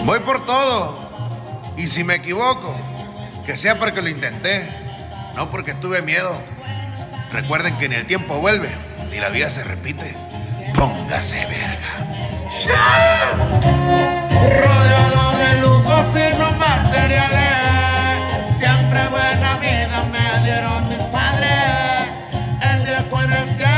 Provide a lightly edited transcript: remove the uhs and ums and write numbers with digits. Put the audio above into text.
Voy por todo. Y si me equivoco, que sea porque lo intenté, no porque tuve miedo. Recuerden que ni el tiempo vuelve, ni la vida se repite. Póngase verga. Rodeado de lujos y no materiales, siempre buena vida me dieron mis padres. El viejo en el cielo